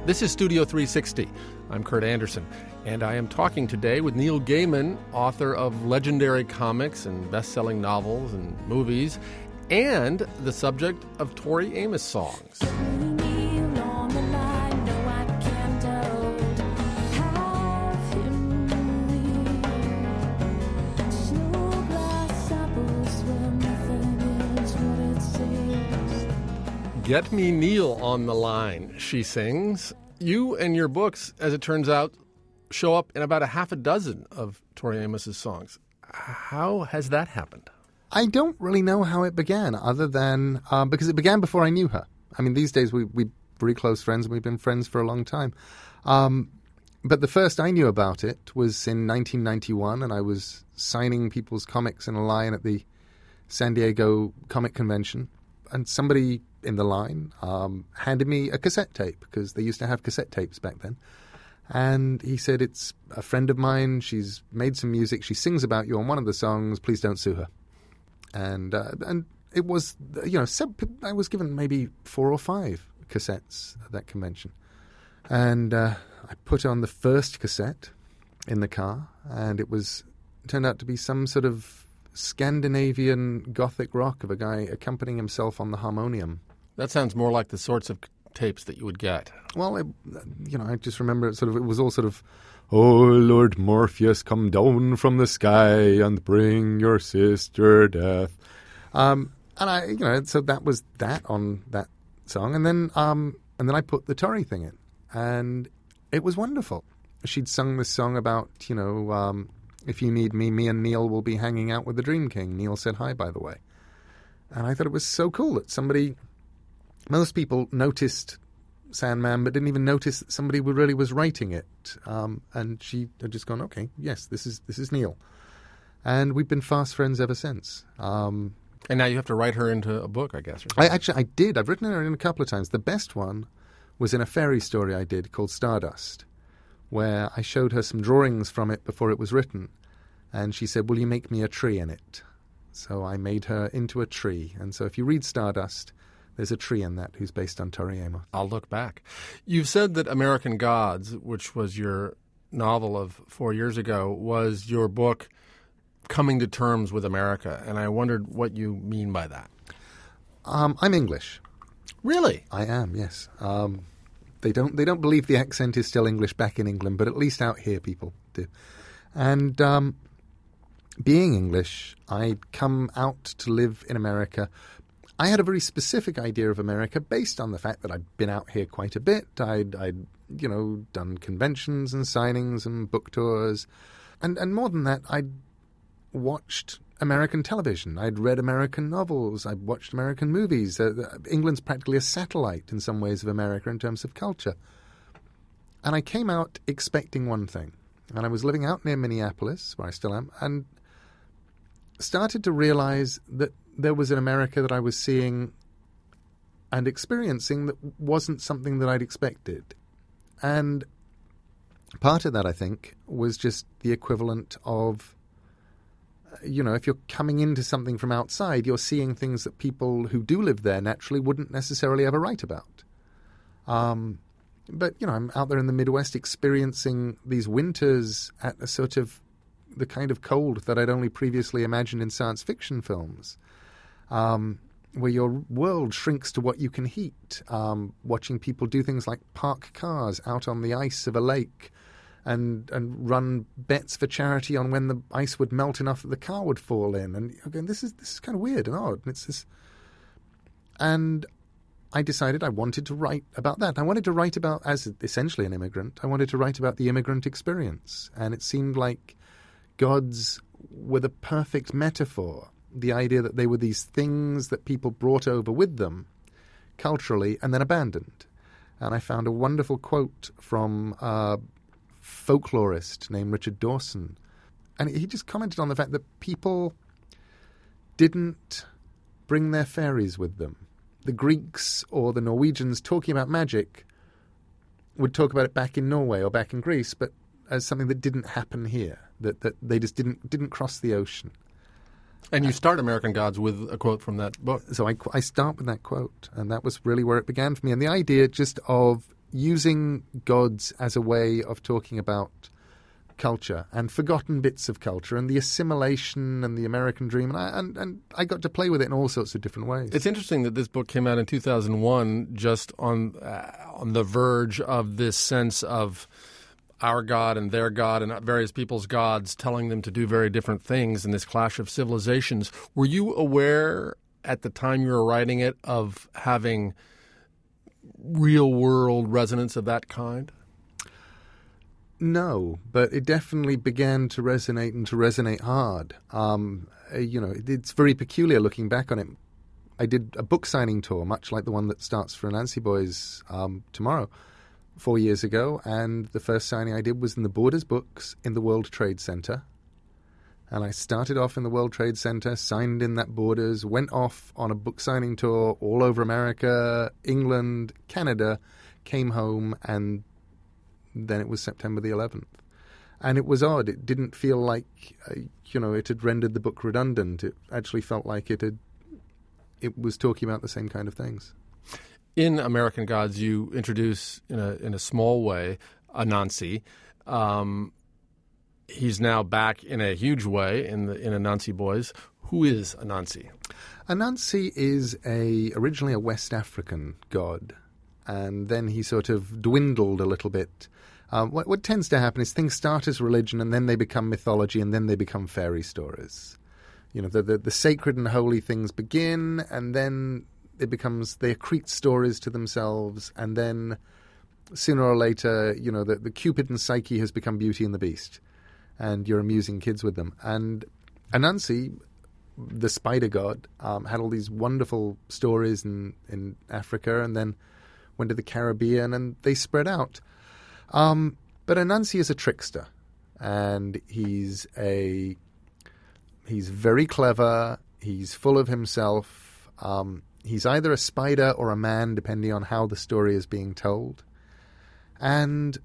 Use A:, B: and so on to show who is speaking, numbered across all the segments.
A: This is Studio 360. I'm Kurt Anderson, and I am talking today with Neil Gaiman, author of legendary comics and best-selling novels and movies, and the subject of Tori Amos songs. Get me Neil on the line, she sings. You and your books, as it turns out, show up in about a half a dozen of Tori Amos's songs. How has that happened?
B: I don't really know how it began, other than because it began before I knew her. I mean, these days we're very close friends, and we've been friends for a long time. But the first I knew about it was in 1991, and I was signing people's comics in a line at the San Diego Comic Convention, and somebody in the line handed me a cassette tape, because they used to have cassette tapes back then. And he said, "It's a friend of mine. She's made some music. She sings about you on one of the songs. Please don't sue her." And it was, I was given maybe 4 or 5 cassettes at that convention. And I put on the first cassette in the car, and it turned out to be some sort of Scandinavian gothic rock of a guy accompanying himself on the harmonium.
A: That sounds more like the sorts of tapes that you would get.
B: Well, I just remember it was all sort of, "Oh, Lord Morpheus, come down from the sky and bring your sister death." And so that was that on that song. And then I put the Tori thing in, and it was wonderful. She'd sung this song about, if you need me, me and Neil will be hanging out with the Dream King. Neil said hi, by the way. And I thought it was so cool that most people noticed Sandman, but didn't even notice that somebody really was writing it. And she had just gone, "Okay, yes, this is Neil." And we've been fast friends ever since.
A: And now you have to write her into a book, I guess.
B: I did. I've written her in a couple of times. The best one was in a fairy story I did called Stardust, where I showed her some drawings from it before it was written. And she said, "Will you make me a tree in it?" So I made her into a tree. And so if you read Stardust, there's a tree in that who's based on Tori Amos.
A: I'll look back. You've said that American Gods, which was your novel of 4 years ago, was your book coming to terms with America. And I wondered what you mean by that.
B: I'm English.
A: Really?
B: I am, yes. They don't believe the accent is still English back in England, but at least out here people do. And being English, I'd come out to live in America. I had a very specific idea of America based on the fact that I'd been out here quite a bit. I'd done conventions and signings and book tours. And more than that, I'd watched American television. I'd read American novels. I'd watched American movies. England's practically a satellite in some ways of America in terms of culture. And I came out expecting one thing. And I was living out near Minneapolis, where I still am, and started to realize that there was an America that I was seeing and experiencing that wasn't something that I'd expected. And part of that, I think, was just the equivalent of, if you're coming into something from outside, you're seeing things that people who do live there naturally wouldn't necessarily ever write about. But, I'm out there in the Midwest experiencing these winters at a sort of the kind of cold that I'd only previously imagined in science fiction films. Where your world shrinks to what you can heat, watching people do things like park cars out on the ice of a lake and run bets for charity on when the ice would melt enough that the car would fall in. And again, this is kind of weird and odd. And I decided I wanted to write about that. I wanted to write about, as essentially an immigrant, I wanted to write about the immigrant experience. And it seemed like gods were the perfect metaphor. The idea that they were these things that people brought over with them culturally and then abandoned. And I found a wonderful quote from a folklorist named Richard Dawson. And he just commented on the fact that people didn't bring their fairies with them. The Greeks or the Norwegians talking about magic would talk about it back in Norway or back in Greece, but as something that didn't happen here, that they just didn't cross the ocean.
A: And you start American Gods with a quote from that book.
B: So I start with that quote, and that was really where it began for me. And the idea just of, using gods as a way of talking about culture and forgotten bits of culture and the assimilation and the American dream. And I got to play with it in all sorts of different ways.
A: It's interesting that this book came out in 2001, just on the verge of this sense of our God and their God and various people's gods telling them to do very different things in this clash of civilizations. Were you aware at the time you were writing it of having real-world resonance of that kind?
B: No, but it definitely began to resonate and to resonate hard. It's very peculiar looking back on it. I did a book signing tour, much like the one that starts for Anansi Boys tomorrow, 4 years ago, and the first signing I did was in the Borders books in the World Trade Center. And I started off in the World Trade Center, signed in that Borders, went off on a book signing tour all over America, England, Canada, came home, and then it was September the 11th. And it was odd. It didn't feel like, it had rendered the book redundant. It actually felt like it was talking about the same kind of things.
A: In American Gods, you introduce, in a small way, Anansi. He's now back in a huge way in Anansi Boys. Who is Anansi?
B: Anansi is originally a West African god, and then he sort of dwindled a little bit. What tends to happen is things start as religion, and then they become mythology, and then they become fairy stories. The sacred and holy things begin, and then they accrete stories to themselves, and then sooner or later, the Cupid and Psyche has become Beauty and the Beast, and you're amusing kids with them. And Anansi, the spider god, had all these wonderful stories in Africa, and then went to the Caribbean, and they spread out. But Anansi is a trickster, and he's very clever. He's full of himself. He's either a spider or a man, depending on how the story is being told. And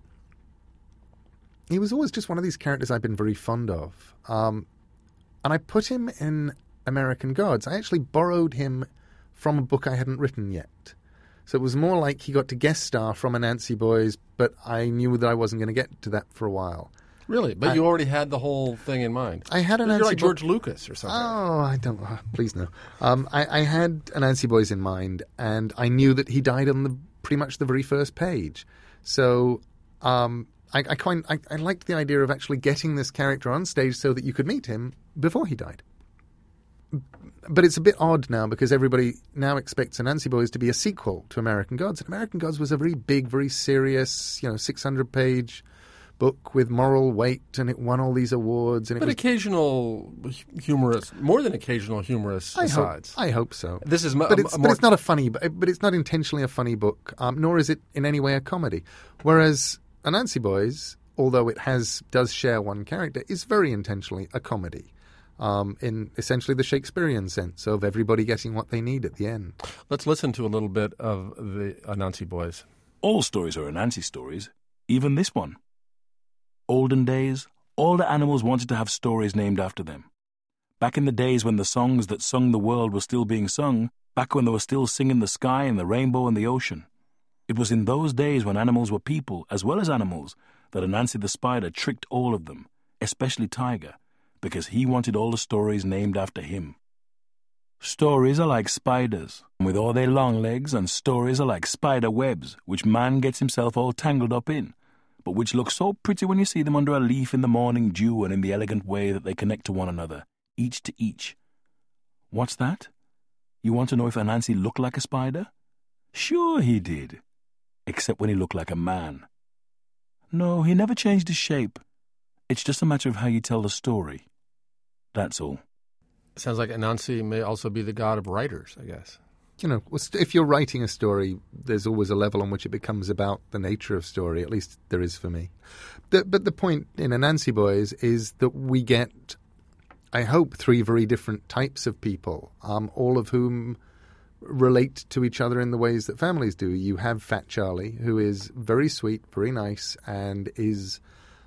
B: he was always just one of these characters I've been very fond of. And I put him in American Gods. I actually borrowed him from a book I hadn't written yet. So it was more like he got to guest star from Anansi Boys, but I knew that I wasn't going to get to that for a while.
A: Really? But you already had the whole thing in mind.
B: I had Anansi.
A: You're like George Lucas or something.
B: Oh, I don't. Please no. I had Anansi Boys in mind, and I knew that he died on pretty much the very first page. So I liked the idea of actually getting this character on stage so that you could meet him before he died. But it's a bit odd now because everybody now expects Anansi Boys to be a sequel to American Gods. And American Gods was a very big, very serious, 600-page book with moral weight, and it won all these awards. And occasional
A: humorous, more than occasional humorous asides.
B: I hope so.
A: This is,
B: but it's not a funny, but it's not intentionally a funny book, nor is it in any way a comedy. Whereas Anansi Boys, although it does share one character, is very intentionally a comedy. In essentially the Shakespearean sense of everybody getting what they need at the end.
A: Let's listen to a little bit of the Anansi Boys.
C: All stories are Anansi stories, even this one. Olden days, all the animals wanted to have stories named after them. Back in the days when the songs that sung the world were still being sung, back when they were still singing the sky and the rainbow and the ocean. It was in those days when animals were people as well as animals that Anansi the spider tricked all of them, especially Tiger, because he wanted all the stories named after him. Stories are like spiders, with all their long legs, and stories are like spider webs, which man gets himself all tangled up in, but which look so pretty when you see them under a leaf in the morning dew and in the elegant way that they connect to one another, each to each. What's that? You want to know if Anansi looked like a spider? Sure he did, except when he looked like a man. No, he never changed his shape. It's just a matter of how you tell the story. That's all.
A: Sounds like Anansi may also be the god of writers, I guess.
B: If you're writing a story, there's always a level on which it becomes about the nature of story. At least there is for me. But the point in Anansi Boys is that we get, I hope, 3 very different types of people, all of whom relate to each other in the ways that families do. You have Fat Charlie, who is very sweet, very nice, and is...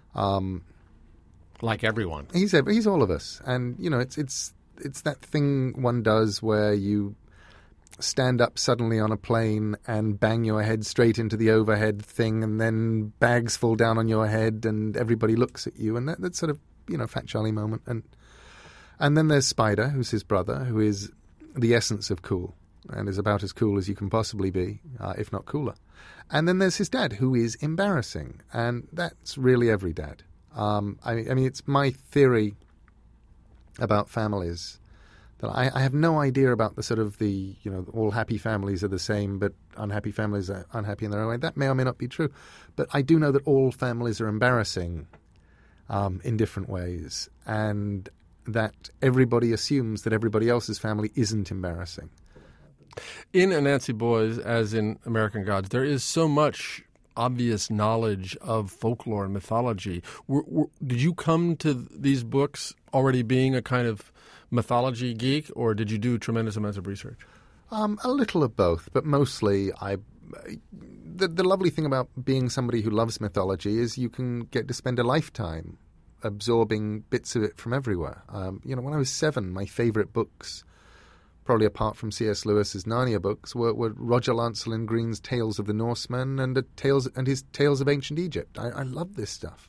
A: like everyone.
B: He's all of us. And, it's that thing one does where you stand up suddenly on a plane and bang your head straight into the overhead thing, and then bags fall down on your head and everybody looks at you, and that sort of, Fat Charlie moment. And then there's Spider, who's his brother, who is the essence of cool and is about as cool as you can possibly be, if not cooler. And then there's his dad, who is embarrassing, and that's really every dad. I mean, it's my theory about families that I have no idea about the sort of all happy families are the same, but unhappy families are unhappy in their own way. That may or may not be true. But I do know that all families are embarrassing in different ways, and that everybody assumes that everybody else's family isn't embarrassing.
A: In Anansi Boys, as in American Gods, there is so much obvious knowledge of folklore and mythology. Did you come to these books already being a kind of mythology geek, or did you do tremendous amounts of research?
B: A little of both, but mostly the lovely thing about being somebody who loves mythology is you can get to spend a lifetime absorbing bits of it from everywhere. When I was 7, my favourite books, probably apart from C.S. Lewis's Narnia books, were Roger Lancelyn Green's Tales of the Norsemen and his Tales of Ancient Egypt. I love this stuff.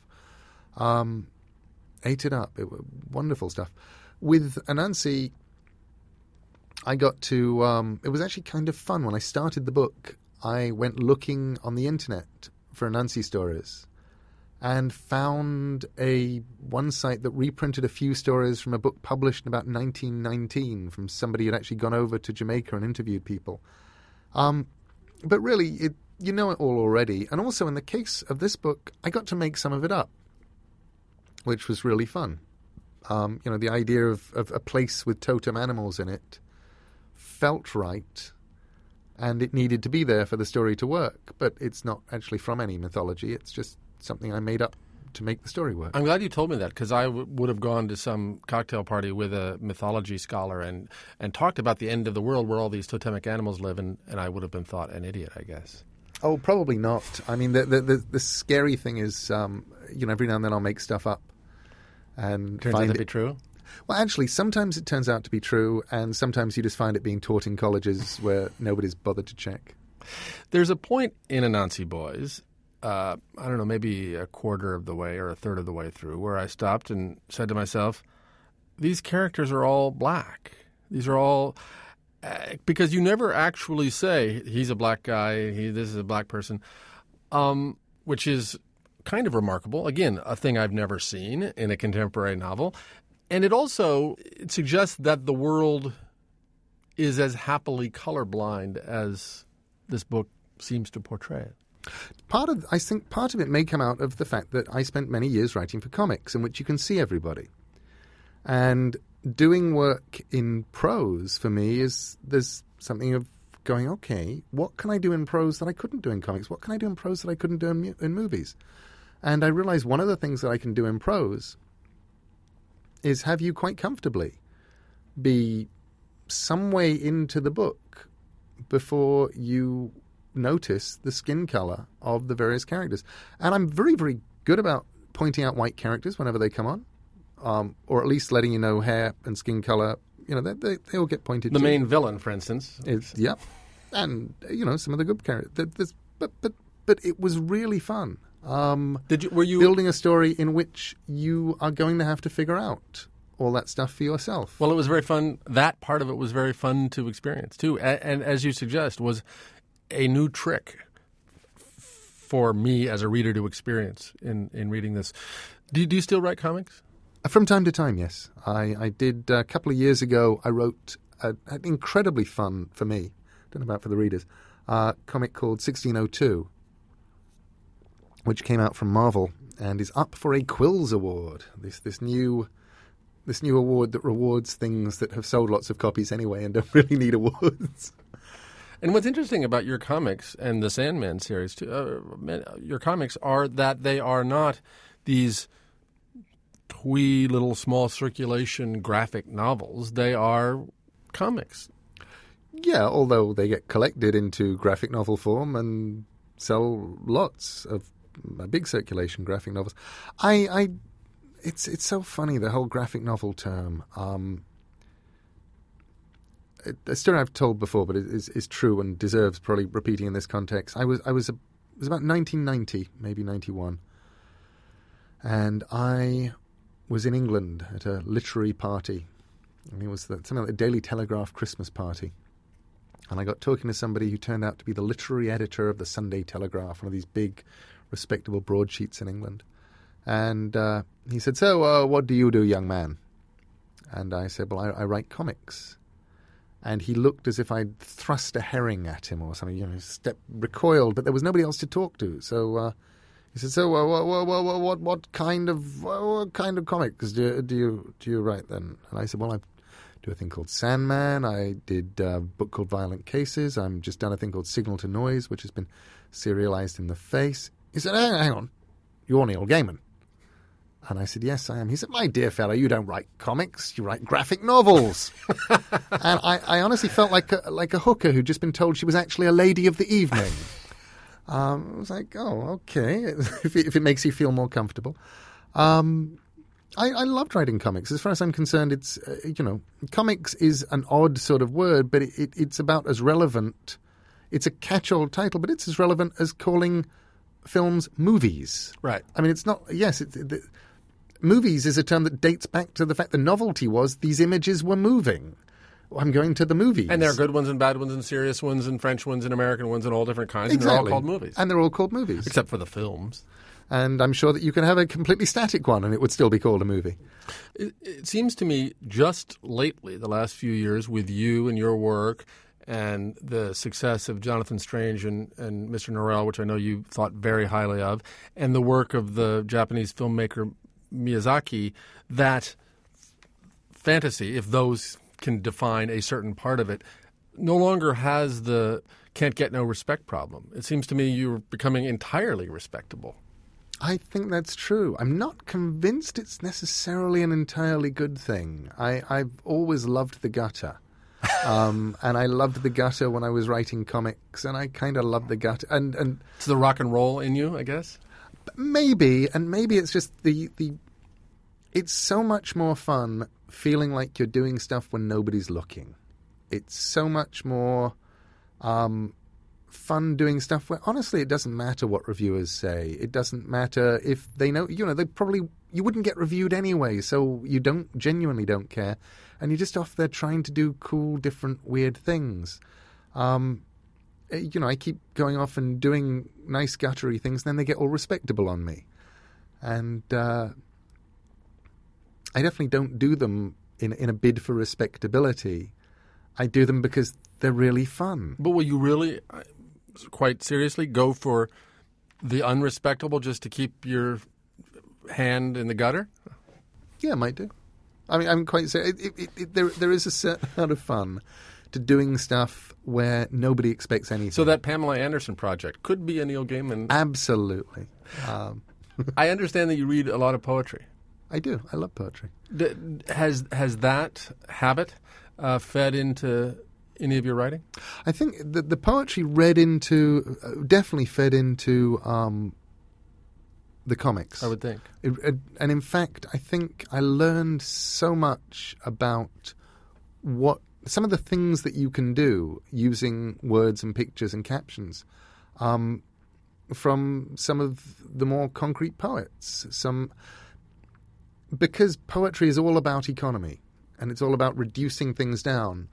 B: Ate it up. It was wonderful stuff. With Anansi, I got to... it was actually kind of fun. When I started the book, I went looking on the internet for Anansi stories and found one site that reprinted a few stories from a book published in about 1919 from somebody who had actually gone over to Jamaica and interviewed people. But really, you know it all already. And also, in the case of this book, I got to make some of it up, which was really fun. The idea of a place with totem animals in it felt right, and it needed to be there for the story to work. But it's not actually from any mythology. It's just something I made up to make the story work.
A: I'm glad you told me that, because I would have gone to some cocktail party with a mythology scholar and talked about the end of the world where all these totemic animals live, and I would have been thought an idiot, I guess.
B: Oh, probably not. I mean, the scary thing is, every now and then I'll make stuff up. And
A: turns out to be true?
B: Well, actually, sometimes it turns out to be true, and sometimes you just find it being taught in colleges where nobody's bothered to check.
A: There's a point in Anansi Boys, I don't know, maybe a quarter of the way or a third of the way through, where I stopped and said to myself, these characters are all black. These are all... because you never actually say, he's a black guy, this is a black person, which is kind of remarkable. Again, a thing I've never seen in a contemporary novel. And it suggests that the world is as happily colorblind as this book seems to portray it.
B: I think part of it may come out of the fact that I spent many years writing for comics in which you can see everybody. And doing work in prose for me there's something of going, okay, what can I do in prose that I couldn't do in comics? What can I do in prose that I couldn't do in movies? And I realized one of the things that I can do in prose is have you quite comfortably be some way into the book before you notice the skin color of the various characters. And I'm very, very good about pointing out white characters whenever they come on, or at least letting you know hair and skin color. They all get pointed to.
A: The main villain, for instance.
B: Yep. And, some of the good characters. But it was really fun. Were you building a story in which you are going to have to figure out all that stuff for yourself?
A: Well, it was very fun. That part of it was very fun to experience, too. And as you suggest, was a new trick for me as a reader to experience in reading this. Do you still write comics?
B: From time to time, yes. I did a couple of years ago. I wrote an incredibly fun, for me, don't know about for the readers, comic called 1602, which came out from Marvel and is up for a Quills Award. This new award that rewards things that have sold lots of copies anyway and don't really need awards.
A: And what's interesting about your comics and the Sandman series, too, your comics are that they are not these twee little small circulation graphic novels. They are comics.
B: Yeah, although they get collected into graphic novel form and sell lots of big circulation graphic novels. It's so funny, the whole graphic novel term. a story I've told before, but it is true and deserves probably repeating in this context. It was about 1990, maybe 91, and I was in England at a literary party. I mean, it was something like the Daily Telegraph Christmas party. And I got talking to somebody who turned out to be the literary editor of the Sunday Telegraph, one of these big, respectable broadsheets in England. And he said, "So, what do you do, young man?" And I said, "Well, I write comics." And he looked as if I'd thrust a herring at him or something, recoiled, but there was nobody else to talk to. So he said, "So, what kind of comics do you write then?" And I said, "Well, I do a thing called Sandman. I did a book called Violent Cases. I'm just done a thing called Signal to Noise, which has been serialized in the face." He said, "Hang on, you're Neil Gaiman." And I said, "Yes, I am." He said, "My dear fellow, you don't write comics, you write graphic novels." And I honestly felt like a hooker who'd just been told she was actually a lady of the evening. I was like, "Oh, okay," if it makes you feel more comfortable. I loved writing comics. As far as I'm concerned, it's, comics is an odd sort of word, but it's about as relevant. It's a catch-all title, but it's as relevant as calling films movies.
A: Right.
B: I mean, it's not, yes, movies is a term that dates back to the fact the novelty was these images were moving. I'm going to the movies.
A: And there are good ones and bad ones and serious ones and French ones and American ones and all different kinds.
B: Exactly.
A: And they're all called movies.
B: And they're all called movies.
A: Except for the films.
B: And I'm sure that you can have a completely static one and it would still be called a movie.
A: It seems to me just lately, the last few years, with you and your work and the success of Jonathan Strange and Mr. Norrell, which I know you thought very highly of, and the work of the Japanese filmmaker Miyazaki, that fantasy, if those can define a certain part of it, no longer has the can't get no respect problem. It seems to me you're becoming entirely respectable.
B: I think that's true. I'm not convinced it's necessarily an entirely good thing. I've always loved the gutter. And I loved the gutter when I was writing comics, and I kind of loved the gutter. And
A: it's the rock and roll in you, I guess?
B: Maybe it's just the it's so much more fun feeling like you're doing stuff when nobody's looking. It's so much more fun doing stuff where, honestly, it doesn't matter what reviewers say. It doesn't matter if they know, you wouldn't get reviewed anyway, so you genuinely don't care. And you're just off there trying to do cool, different, weird things. I keep going off and doing nice, guttery things, and then they get all respectable on me. And I definitely don't do them in a bid for respectability. I do them because they're really fun.
A: But will you really, quite seriously, go for the unrespectable just to keep your hand in the gutter?
B: Yeah, I might do. I mean, I'm quite serious. There is a certain amount of fun to doing stuff where nobody expects anything.
A: So that Pamela Anderson project could be a Neil Gaiman.
B: Absolutely.
A: I understand that you read a lot of poetry.
B: I do. I love poetry.
A: Has that habit fed into any of your writing?
B: I think the poetry definitely fed into the comics.
A: I would think.
B: And in fact, I think I learned so much about some of the things that you can do using words and pictures and captions from some of the more concrete poets. Because poetry is all about economy and it's all about reducing things down.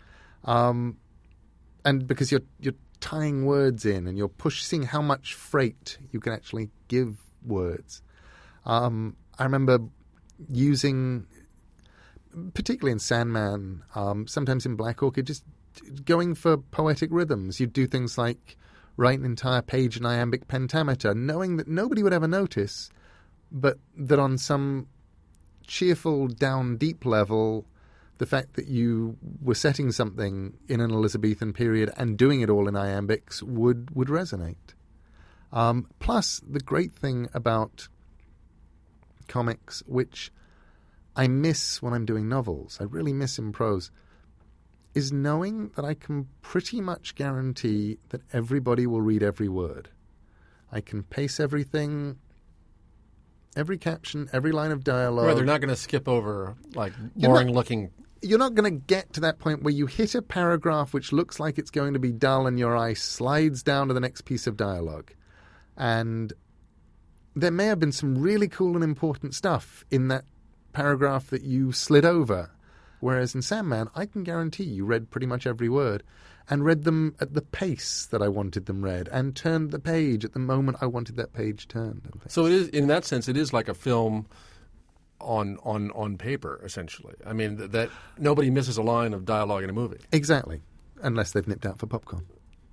B: And because you're tying words in and you're seeing how much freight you can actually give words. I remember using, particularly in Sandman, sometimes in Black Orchid, just going for poetic rhythms. You'd do things like write an entire page in iambic pentameter, knowing that nobody would ever notice, but that on some cheerful, down deep level, the fact that you were setting something in an Elizabethan period and doing it all in iambics would resonate. Plus, the great thing about comics, which I miss when I'm doing novels, I really miss in prose, is knowing that I can pretty much guarantee that everybody will read every word. I can pace everything, every caption, every line of dialogue.
A: Right, they're not going to skip over, like, boring-looking
B: you're not going to get to that point where you hit a paragraph which looks like it's going to be dull and your eye slides down to the next piece of dialogue. And there may have been some really cool and important stuff in that paragraph that you slid over. Whereas in Sandman, I can guarantee you read pretty much every word and read them at the pace that I wanted them read and turned the page at the moment I wanted that page turned.
A: So it is, in that sense, it is like a film on paper, essentially. I mean, that nobody misses a line of dialogue in a movie.
B: Exactly, unless they've nipped out for popcorn.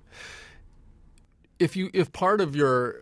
A: If part of your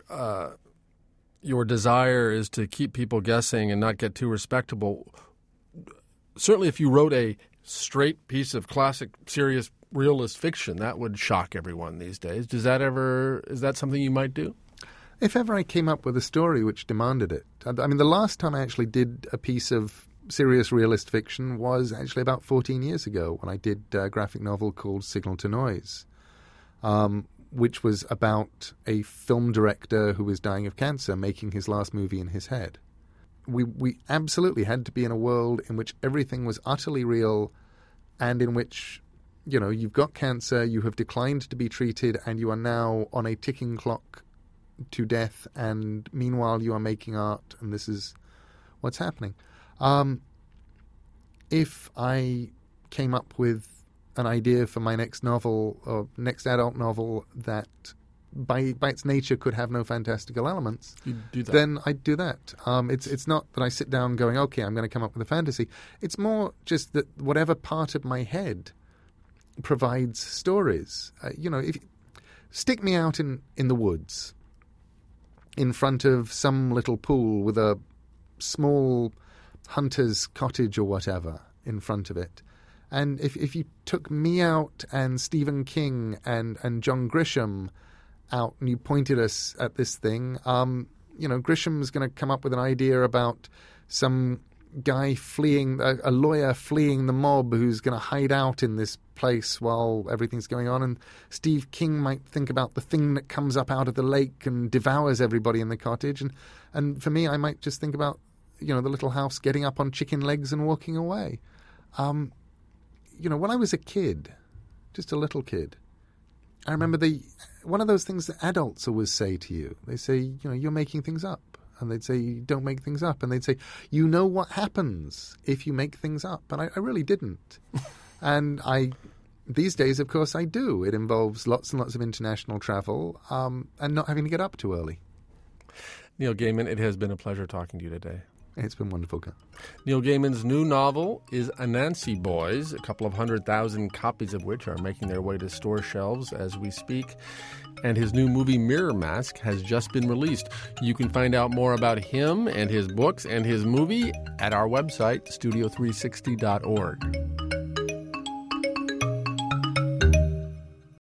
A: desire is to keep people guessing and not get too respectable, certainly if you wrote a straight piece of classic, serious, realist fiction, that would shock everyone these days. Is that something you might do?
B: If ever I came up with a story which demanded it. I mean, the last time I actually did a piece of serious realist fiction was actually about 14 years ago when I did a graphic novel called Signal to Noise, which was about a film director who was dying of cancer making his last movie in his head. We absolutely had to be in a world in which everything was utterly real and in which, you know, you've got cancer, you have declined to be treated, and you are now on a ticking clock to death, and meanwhile you are making art, and this is what's happening. If I came up with an idea for my next novel or next adult novel that by its nature could have no fantastical elements,
A: you'd do that.
B: Then I'd do that. It's not that I sit down going, okay, I'm going to come up with a fantasy. It's more just that whatever part of my head provides stories. If stick me out in the woods in front of some little pool with a small hunter's cottage or whatever in front of it. And if you took me out and Stephen King and John Grisham out and you pointed us at this thing, Grisham's going to come up with an idea about some guy fleeing, a lawyer fleeing the mob who's going to hide out in this place while everything's going on. And Steve King might think about the thing that comes up out of the lake and devours everybody in the cottage. And for me, I might just think about, the little house getting up on chicken legs and walking away. When I was a kid, just a little kid, I remember one of those things that adults always say to you. They say, you're making things up. And they'd say, you don't make things up. And they'd say, you know what happens if you make things up. And I really didn't. And these days, of course, I do. It involves lots and lots of international travel and not having to get up too early.
A: Neil Gaiman, it has been a pleasure talking to you today.
B: It's been wonderful.
A: Neil Gaiman's new novel is Anansi Boys, a couple of 100,000 copies of which are making their way to store shelves as we speak. And his new movie, Mirror Mask, has just been released. You can find out more about him and his books and his movie at our website, studio360.org.